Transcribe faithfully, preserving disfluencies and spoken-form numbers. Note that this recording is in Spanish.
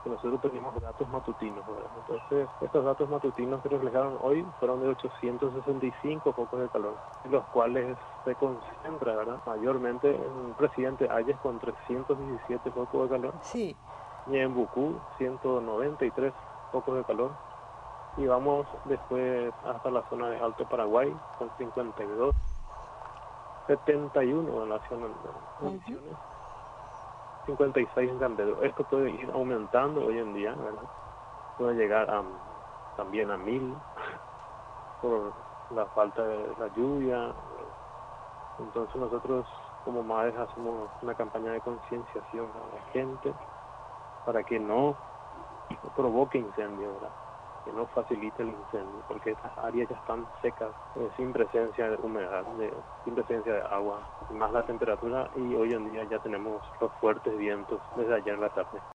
que nosotros tenemos datos matutinos, ¿verdad? Entonces, estos datos matutinos que reflejaron hoy fueron de ochocientos sesenta y cinco focos de calor, los cuales se concentra, ¿verdad?, mayormente en Presidente Hayes con trescientos diecisiete focos de calor, Sí. y en Bucú ciento noventa y tres focos de calor, y vamos después hasta la zona de Alto Paraguay con cincuenta y dos, setenta y uno en la zona de Misiones, cincuenta y seis en San Pedro. Esto puede ir aumentando hoy en día, ¿verdad? Puede llegar a, también a mil por la falta de la lluvia. Entonces nosotros como MADES hacemos una campaña de concienciación a la gente para que no provoque incendio, ¿verdad?, que no facilite el incendio, porque estas áreas ya están secas, eh, sin presencia de humedad, de, sin presencia de agua, más la temperatura, y hoy en día ya tenemos los fuertes vientos desde ayer en la tarde.